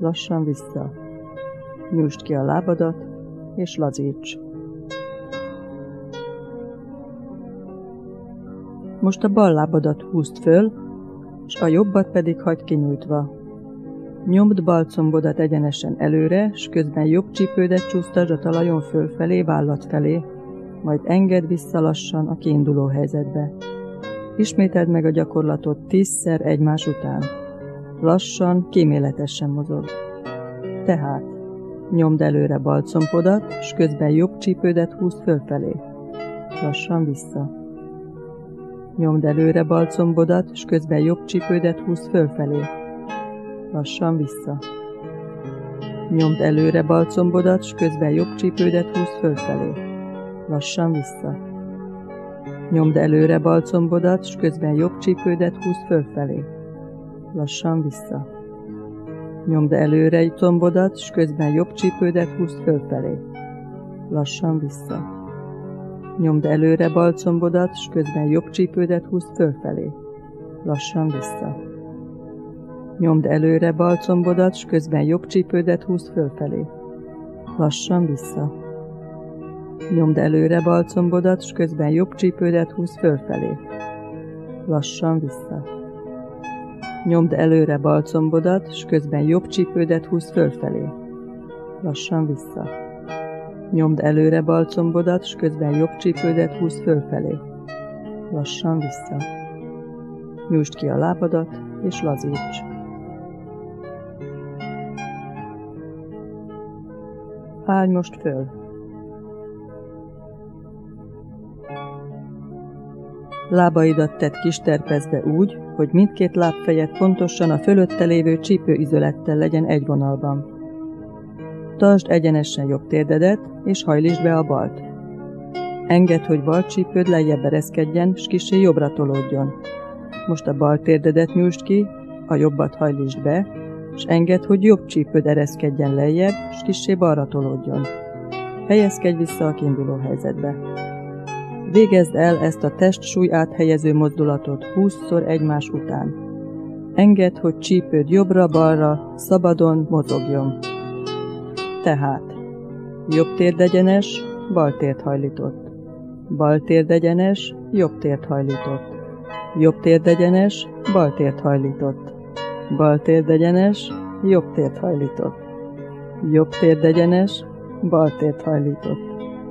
lassan vissza. Nyújtsd ki a lábadat, és lazíts. Most a bal lábadat húzd föl, s a jobbat pedig hagyd kinyújtva. Nyomd bal combodat egyenesen előre, s közben jobb csípődet csúsztasd a talajon fölfelé, vállat felé, majd engedd vissza lassan a kiinduló helyzetbe. Ismételd meg a gyakorlatot 10-szer egymás után. Lassan, kíméletesen mozog. Tehát nyomd előre bal combodat, s közben jobb csípődet húzd fölfelé. Lassan vissza. Nyomd előre bal combodat, s közben jobb csípődet húzd fölfelé. Lassan vissza. Nyomd előre bal combodat, s közben jobb csípődet húzd fölfelé. Lassan vissza. Nyomd előre bal combodat, s közben jobb csípődet húzd fölfelé. Lassan vissza. Nyomd előre combodat, s közben jobb csípődet húzd fölfelé. Lassan vissza. Nyomd előre bal combodat, s közben jobb csípődet húzd fölfelé. Lassan vissza. Nyomd előre bal combodat, s közben jobb csípődet húzd fölfelé. Lassan vissza. Nyomd előre bal combodat, s közben jobb csípődet húzd fölfelé. Lassan vissza. Nyomd előre bal combodat, s közben jobb csípődet húzd fölfelé. Lassan vissza. Nyomd előre bal combodat, s közben jobb csípődet húzd fölfelé. Lassan vissza. Nyújtsd ki a lábadat, és lazíts. Állj most föl. Lábaidat tedd kis terpezbe úgy, hogy mindkét lábfejed pontosan a fölötte lévő csípőizölettel legyen egy vonalban. Tartsd egyenesen jobb térdedet, és hajlítsd be a balt. Engedd, hogy bal csípőd lejjebb ereszkedjen, s kissé jobbra tolódjon. Most a bal térdedet nyújtsd ki, a jobbat hajlítsd be, s engedd, hogy jobb csípőd ereszkedjen lejjebb, s kissé balra tolódjon. Helyezkedj vissza a kiinduló helyzetbe. Végezd el ezt a testsúly áthelyező mozdulatot 20-szor egymás után. Engedd, hogy csípőd jobbra-balra, szabadon mozogjon. Tehát jobb térd egyenes, bal tért hajlított. Bal térd egyenes, jobb tért hajlított. Jobb térd egyenes, bal tért hajlított. Bal térd egyenes, jobb tért hajlított. Jobb térd egyenes, bal tért hajlított.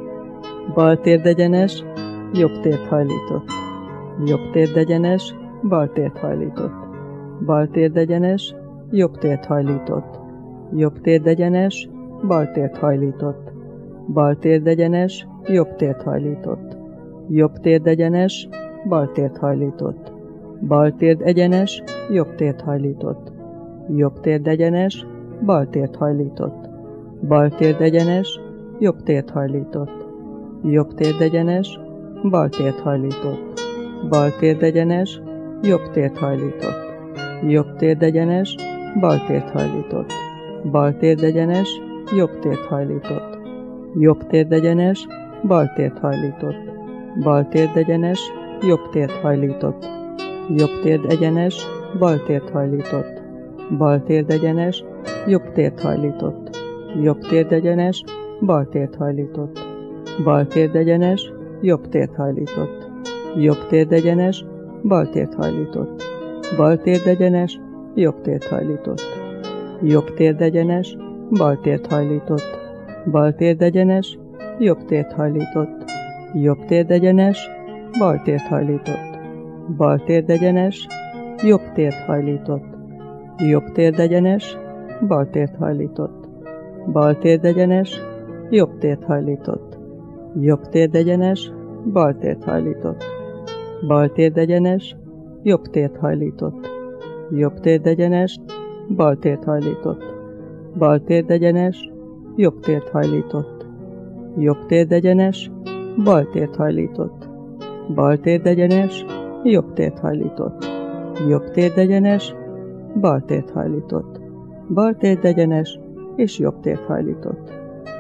Bal térd egyenes, jobb tért hajlított. Jobb térd egyenes, bal tért hajlított. Bal térd egyenes, jobb tért hajlított. Jobb térd egyenes, bal tért hajlított. Bal térd egyenes, jobb tért hajlított. Jobb térd egyenes, bal tért hajlított. Bal térd egyenes, jobb tért hajlított. Jobb térd egyenes, bal tért hajlított. Bal térd egyenes, jobb tért hajlított. Jobb térd egyenes, bal tért hajlított. Bal térd egyenes, jobb tért hajlított. Jobb térd egyenes, bal tért hajlított. Bal térd egyenes, jobb tért hajlított. Jobb térd egyenes, bal tért hajlított. Bal térd egyenes, jobb tért hajlított. Jobb térd egyenes, bal tért hajlított. Bal térd egyenes, jobb tért hajlított. Jobb térd egyenes, bal tért hajlított. Bal térd egyenes, jobb tért hajlított. Jobb térd egyenes, bal tért hajlított. Bal térd egyenes, jobb tért hajlított. Jobb térd egyenes, bal tért hajlított. Bal térd egyenes, jobb tért hajlított. Jobb térd egyenes, bal tért hajlított. Bal térd egyenes, jobb tért hajlított. Jobb térd egyenes, bal tért hajlított. Bal térd egyenes, jobb tért hajlított. Jobb térd egyenes, bal tért hajlított. Bal térd egyenes, jobb tért hajlított. Jobb térd egyenes, bal tért hajlított. Bal térd egyenes, jobb tért hajlított. Jobb térd egyenes, bal tért hajlított. Bal térd egyenes, jobb tért hajlított. Jobb térd egyenes, bal tért hajlított. Bal térd egyenes, és jobb tért hajlított.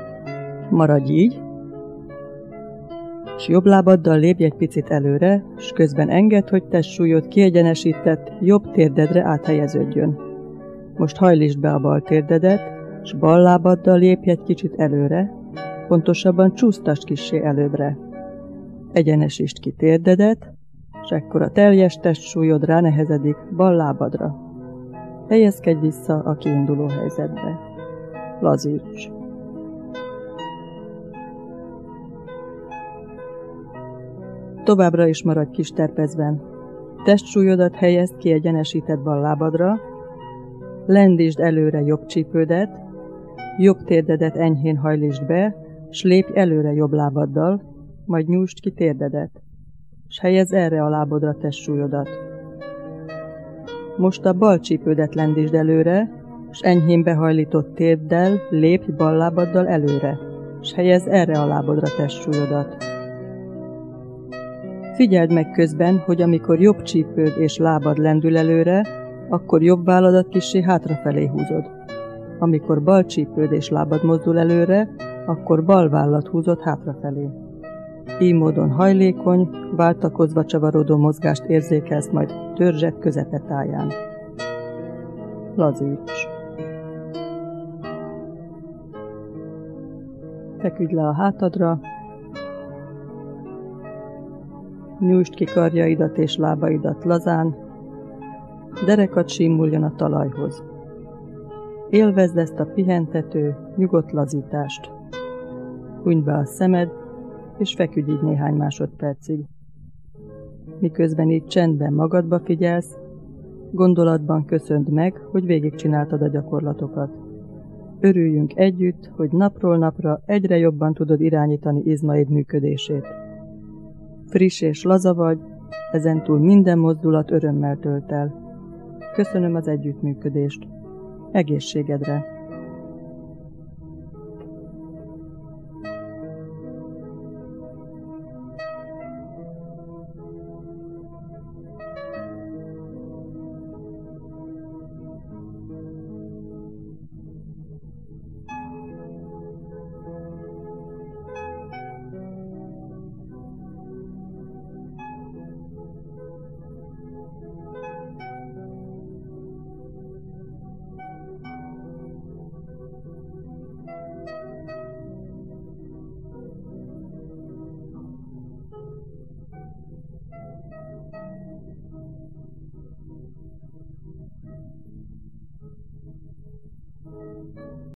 Maradj így, s jobb lábaddal lépj egy picit előre, s közben engedd, hogy testsúlyod kiegyenesített jobb térdedre áthelyeződjön. Most hajlítsd be a bal térdedet, s bal lábaddal lépj egy kicsit előre, pontosabban csúsztasd kissé előbbre. Egyenesítsd ki térdedet, s ekkor a teljes testsúlyod ránehezedik bal lábadra. Helyezkedj vissza a kiinduló helyzetbe. Lazíts! Továbbra is maradj kisterpezben. Testsúlyodat helyezd kiegyenesített bal lábadra, lendítsd előre jobb csípődet, jobb térdedet enyhén hajlítsd be, s lépj előre jobb lábaddal, majd nyújtsd ki térdedet, s helyezd erre a lábodra testsúlyodat. Most a bal csípődet lendítsd előre, s enyhén behajlított térddel lépj bal lábaddal előre, s helyezd erre a lábodra testsúlyodat. Figyeld meg közben, hogy amikor jobb csípőd és lábad lendül előre, akkor jobb válladat kissé hátrafelé húzod. Amikor bal csípőd és lábad mozdul előre, akkor bal vállat húzod hátrafelé. Így módon hajlékony, váltakozva csavarodó mozgást érzékelsz majd törzsed közepetáján. Lazíts! Feküdj le a hátadra, nyújtsd ki karjaidat és lábaidat lazán, derekad símuljon a talajhoz. Élvezd ezt a pihentető, nyugodt lazítást. Hunyd be a szemed, és feküdj így néhány másodpercig. Miközben így csendben magadba figyelsz, gondolatban köszönd meg, hogy végigcsináltad a gyakorlatokat. Örüljünk együtt, hogy napról napra egyre jobban tudod irányítani izmaid működését. Friss és laza vagy, ezentúl minden mozdulat örömmel tölt el. Köszönöm az együttműködést. Egészségedre!